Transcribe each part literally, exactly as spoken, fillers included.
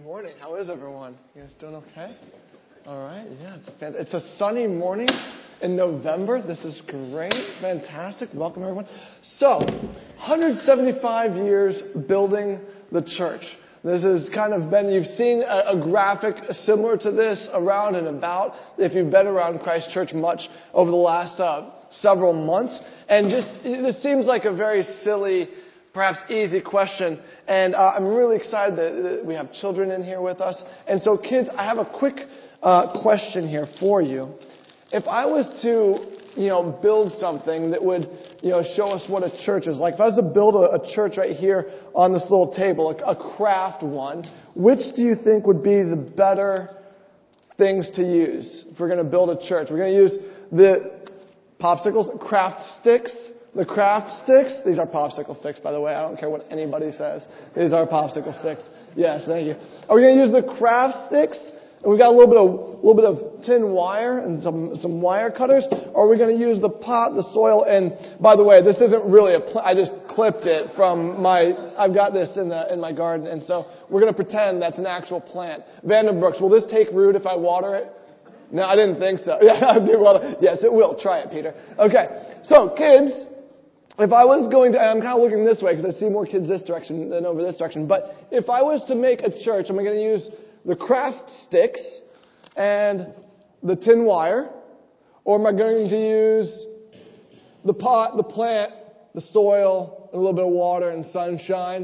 Good morning. How is everyone? You guys doing okay? All right. Yeah, it's a, fan- it's a sunny morning in November. This is great. Fantastic. Welcome, everyone. So, one hundred seventy-five years building the church. This has kind of been, you've seen a, a graphic similar to this around and about if you've been around Christ Church much over the last uh, several months. And just, this seems like a very silly, perhaps easy question. And uh, I'm really excited that, that we have children in here with us. And so kids, I have a quick uh, question here for you. If I was to, you know, build something that would, you know, show us what a church is like. If I was to build a, a church right here on this little table, a, a craft one, which do you think would be the better things to use if we're going to build a church? We're going to use the popsicles, craft sticks, the craft sticks. These are popsicle sticks, by the way. I don't care what anybody says. These are popsicle sticks. Yes, thank you. Are we going to use the craft sticks? And we've got a little bit of a little bit of tin wire and some some wire cutters, or are we going to use the pot, the soil? And by the way, this isn't really a pl- I just clipped it from my. I've got this in the in my garden, and so we're going to pretend that's an actual plant. Vandenbrooks, will this take root if I water it? No, I didn't think so. Yeah, I do water. Yes, it will. Try it, Peter. Okay, so kids, if I was going to, I'm kind of looking this way because I see more kids this direction than over this direction. But if I was to make a church, am I going to use the craft sticks and the tin wire, or am I going to use the pot, the plant, the soil, and a little bit of water and sunshine?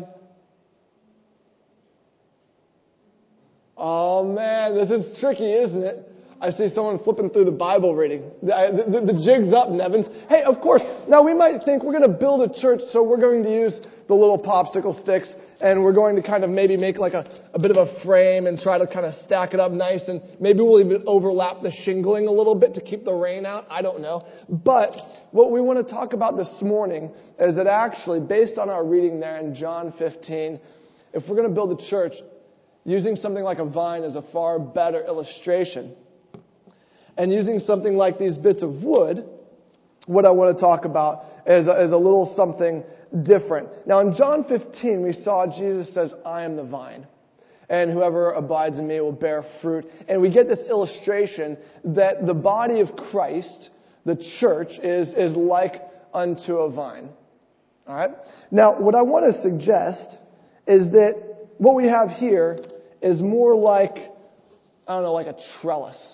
Oh man, this is tricky, isn't it? I see someone flipping through the Bible reading. The, the, the jig's up, Nevins. Hey, of course, now we might think we're going to build a church, so we're going to use the little popsicle sticks, and we're going to kind of maybe make like a, a bit of a frame and try to kind of stack it up nice, and maybe we'll even overlap the shingling a little bit to keep the rain out. I don't know. But what we want to talk about this morning is that actually, based on our reading there in John fifteen, if we're going to build a church, using something like a vine is a far better illustration. And using something like these bits of wood, what I want to talk about is a, is a little something different. Now in John fifteen, we saw Jesus says, I am the vine, and whoever abides in me will bear fruit. And we get this illustration that the body of Christ, the church, is, is like unto a vine. All right? Now what I want to suggest is that what we have here is more like, I don't know, like a trellis.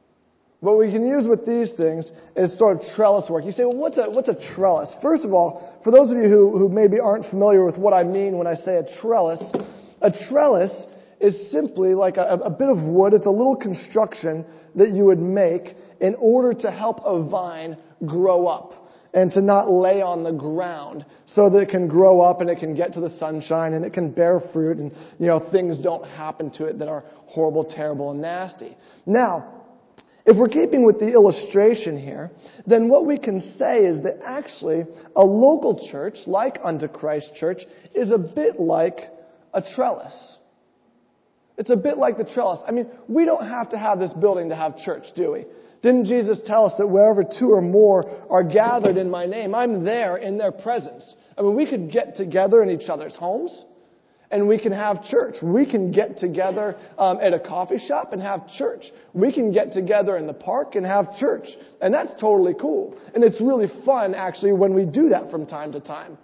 What we can use with these things is sort of trellis work. You say, well, what's a, what's a trellis? First of all, for those of you who, who maybe aren't familiar with what I mean when I say a trellis, a trellis is simply like a, a bit of wood. It's a little construction that you would make in order to help a vine grow up and to not lay on the ground so that it can grow up and it can get to the sunshine and it can bear fruit and, you know, things don't happen to it that are horrible, terrible, and nasty. Now, if we're keeping with the illustration here, then what we can say is that actually a local church, like unto Christ Church, is a bit like a trellis. It's a bit like the trellis. I mean, we don't have to have this building to have church, do we? Didn't Jesus tell us that wherever two or more are gathered in my name, I'm there in their presence? I mean, we could get together in each other's homes, and we can have church. We can get together um, at a coffee shop and have church. We can get together in the park and have church. And that's totally cool. And it's really fun, actually, when we do that from time to time.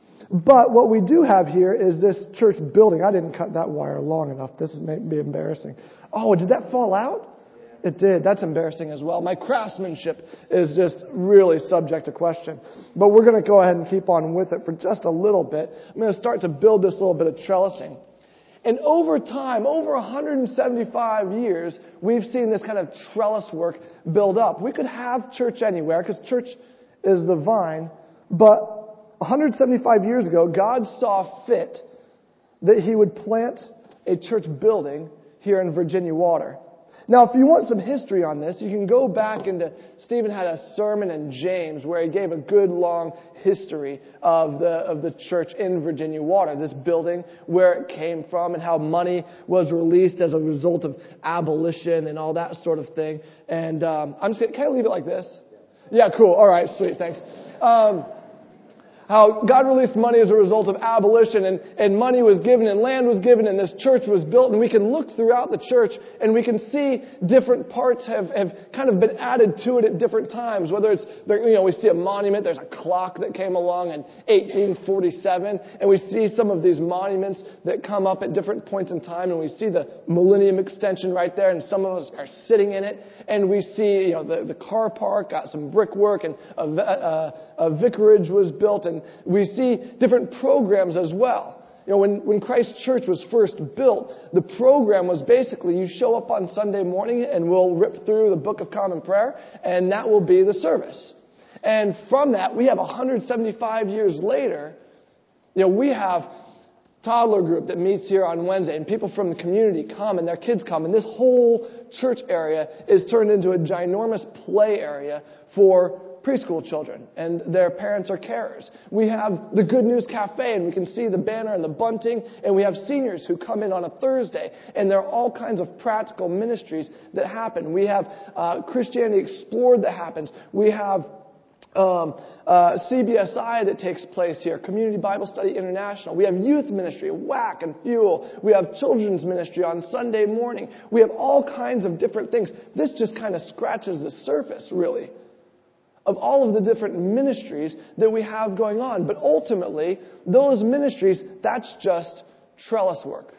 But what we do have here is this church building. I didn't cut that wire long enough. This may be embarrassing. Oh, did that fall out? It did. That's embarrassing as well. My craftsmanship is just really subject to question. But we're going to go ahead and keep on with it for just a little bit. I'm going to start to build this little bit of trellising. And over time, over one hundred seventy-five years, we've seen this kind of trellis work build up. We could have church anywhere because church is the vine. But one hundred seventy-five years ago, God saw fit that He would plant a church building here in Virginia Water. Now, if you want some history on this, you can go back into, Stephen had a sermon in James where he gave a good long history of the of the church in Virginia Water, this building, where it came from and how money was released as a result of abolition and all that sort of thing. And um, I'm just going to, can I leave it like this? Yeah, cool. All right, sweet, thanks. Um, How God released money as a result of abolition, and, and money was given and land was given and this church was built. And we can look throughout the church and we can see different parts have, have kind of been added to it at different times. Whether it's, you know, we see a monument, there's a clock that came along in eighteen forty-seven. And we see some of these monuments that come up at different points in time. And we see the Millennium Extension right there, and some of us are sitting in it. And we see, you know, the, the car park got some brickwork, and a, a, a vicarage was built, and we see different programs as well. You know, when, when Christ Church was first built, the program was basically you show up on Sunday morning and we'll rip through the Book of Common Prayer, and that will be the service. And from that, we have one hundred seventy-five years later, you know, we have toddler group that meets here on Wednesday, and people from the community come and their kids come, and this whole church area is turned into a ginormous play area for preschool children, and their parents are carers. We have the Good News Cafe, and we can see the banner and the bunting, and we have seniors who come in on a Thursday, and there are all kinds of practical ministries that happen. We have uh, Christianity Explored that happens. We have Um, uh, C B S I that takes place here, Community Bible Study International. We have youth ministry, Whack and Fuel. We have children's ministry on Sunday morning. We have all kinds of different things. This just kind of scratches the surface, really, of all of the different ministries that we have going on. But ultimately, those ministries, that's just trellis work.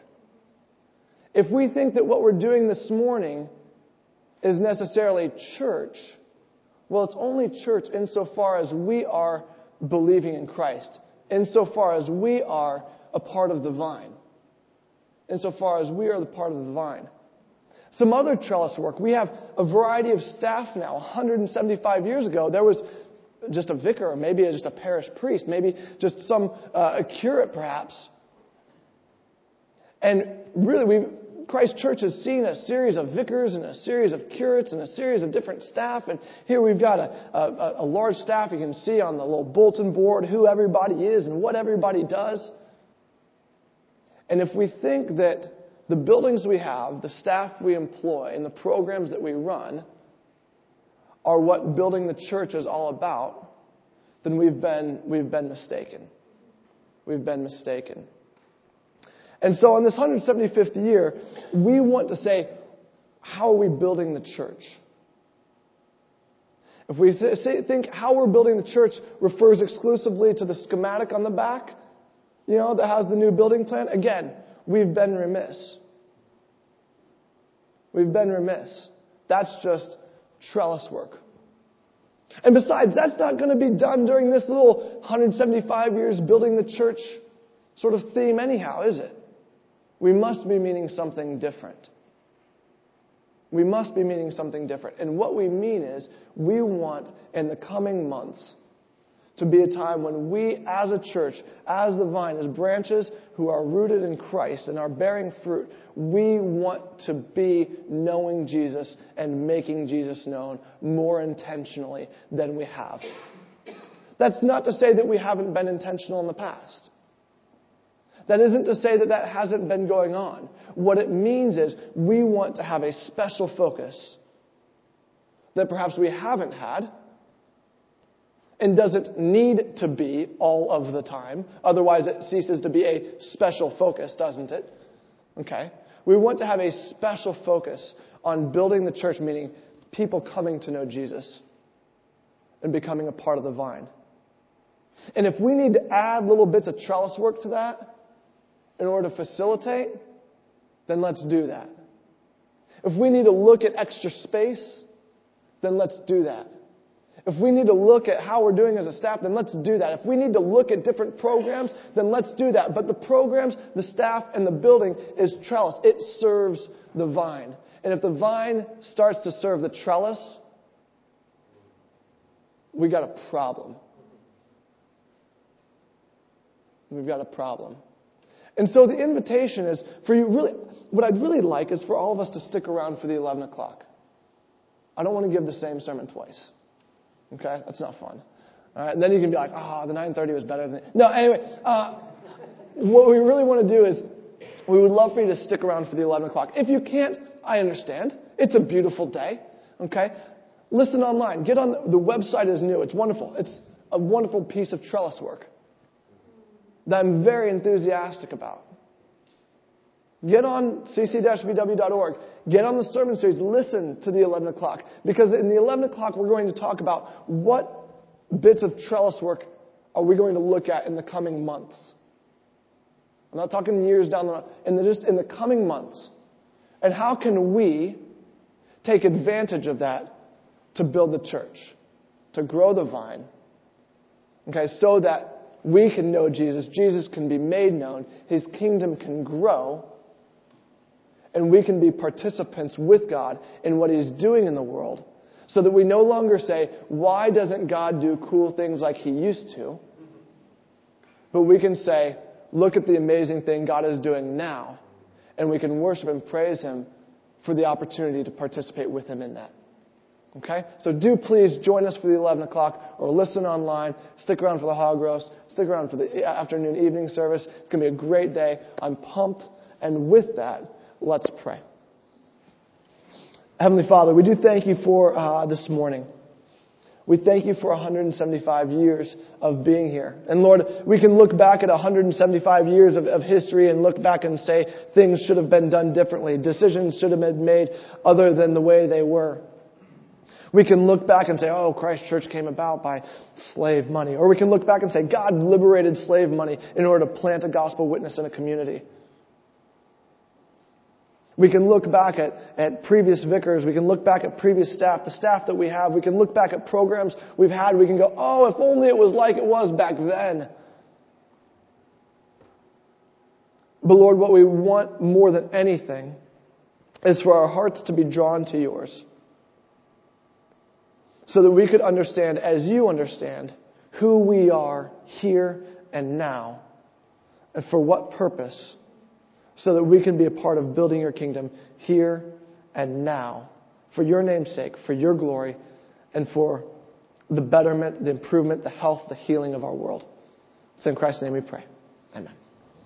If we think that what we're doing this morning is necessarily church, well, it's only church insofar as we are believing in Christ, insofar as we are a part of the vine, insofar as we are the part of the vine. Some other trellis work. We have a variety of staff now. one hundred seventy-five years ago, there was just a vicar, or maybe just a parish priest, maybe just some uh, a curate perhaps. And really, we Christ Church has seen a series of vicars and a series of curates and a series of different staff. And here we've got a, a, a large staff. You can see on the little bulletin board who everybody is and what everybody does. And if we think that the buildings we have, the staff we employ, and the programs that we run are what building the church is all about, then we've been, we've been mistaken. We've been mistaken. And so on this one hundred seventy-fifth year, we want to say, how are we building the church? If we th- say, think how we're building the church refers exclusively to the schematic on the back, you know, that has the new building plan, again, we've been remiss. We've been remiss. That's just trellis work. And besides, that's not going to be done during this little one hundred seventy-five years building the church sort of theme anyhow, is it? We must be meaning something different. We must be meaning something different. And what we mean is, we want in the coming months to be a time when we as a church, as the vine, as branches who are rooted in Christ and are bearing fruit, we want to be knowing Jesus and making Jesus known more intentionally than we have. That's not to say that we haven't been intentional in the past. That isn't to say that that hasn't been going on. What it means is we want to have a special focus that perhaps we haven't had and doesn't need to be all of the time. Otherwise, it ceases to be a special focus, doesn't it? Okay. We want to have a special focus on building the church, meaning people coming to know Jesus and becoming a part of the vine. And if we need to add little bits of trellis work to that in order to facilitate, then let's do that. If we need to look at extra space, then let's do that. If we need to look at how we're doing as a staff, then let's do that. If we need to look at different programs, then let's do that. But the programs, the staff, and the building is trellis. It serves the vine. And if the vine starts to serve the trellis, we got a problem. We've got a problem. And so the invitation is for you really, what I'd really like is for all of us to stick around for the eleven o'clock. I don't want to give the same sermon twice. Okay? That's not fun. All right? And then you can be like, oh, the nine thirty was better than... No, anyway, uh, what we really want to do is we would love for you to stick around for the eleven o'clock. If you can't, I understand. It's a beautiful day. Okay? Listen online. Get on the, the website is new. It's wonderful. It's a wonderful piece of trellis work. that I'm very enthusiastic about. Get on c c dash v w dot org. Get on the sermon series. Listen to the eleven o'clock. Because in the eleven o'clock, we're going to talk about what bits of trellis work are we going to look at in the coming months. I'm not talking years down the road. In the, just in the coming months. And how can we take advantage of that to build the church, to grow the vine, okay, so that we can know Jesus, Jesus can be made known, His kingdom can grow, and we can be participants with God in what He's doing in the world, so that we no longer say, why doesn't God do cool things like He used to? But we can say, look at the amazing thing God is doing now, and we can worship and praise Him for the opportunity to participate with Him in that. Okay? So do please join us for the eleven o'clock or listen online. Stick around for the hog roast. Stick around for the afternoon evening service. It's going to be a great day. I'm pumped. And with that, let's pray. Heavenly Father, we do thank You for uh, this morning. We thank You for one hundred seventy-five years of being here. And Lord, we can look back at one hundred seventy-five years of, of history and look back and say things should have been done differently. Decisions should have been made other than the way they were. We can look back and say, oh, Christ Church came about by slave money. Or we can look back and say, God liberated slave money in order to plant a gospel witness in a community. We can look back at, at previous vicars. We can look back at previous staff, the staff that we have. We can look back at programs we've had. We can go, oh, if only it was like it was back then. But Lord, what we want more than anything is for our hearts to be drawn to Yours, so that we could understand, as You understand, who we are here and now, and for what purpose, so that we can be a part of building Your kingdom here and now, for Your name's sake, for Your glory, and for the betterment, the improvement, the health, the healing of our world. It's in Christ's name we pray. Amen.